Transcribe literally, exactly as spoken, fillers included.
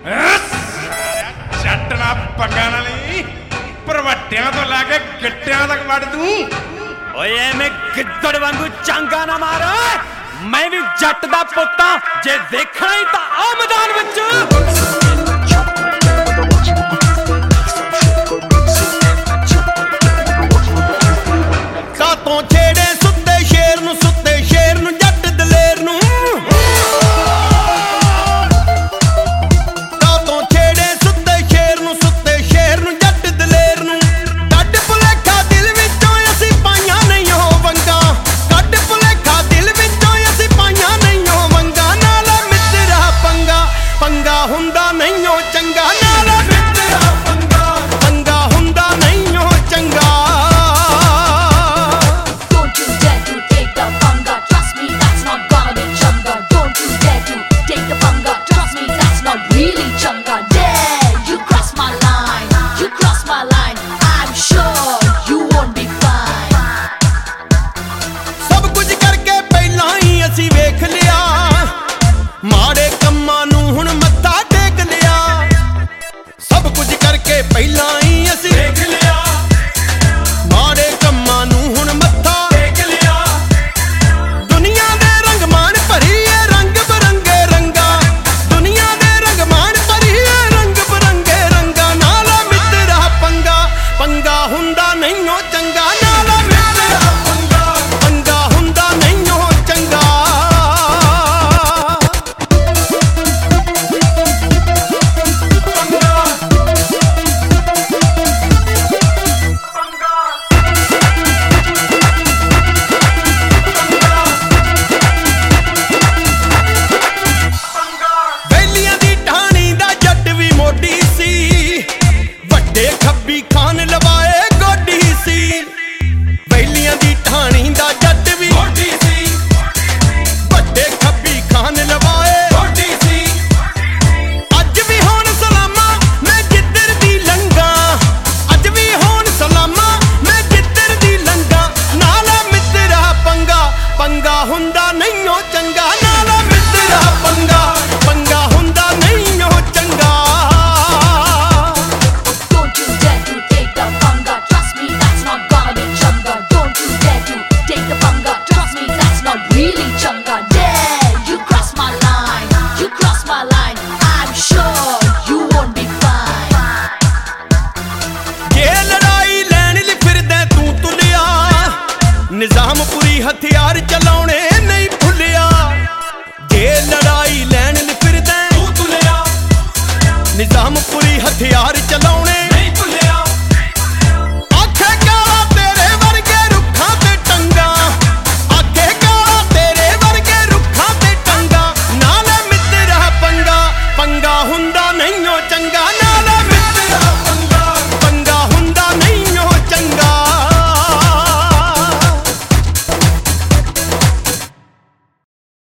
जट ना पंगा ना ली भरवटियां तो लाके गिट्टियां तक वड़ दूं। ओए मैं गिद्दड़ वांगू चांगा ना मार, मैं भी जट दा पुत्ता, जे देखना ही तां आ मैदान विच। निजामपुरी हथियार चलाने नहीं भुलिया, जे लड़ाई लैन फिरदा तू तुलिया। निजामपुरी हथियार चलाने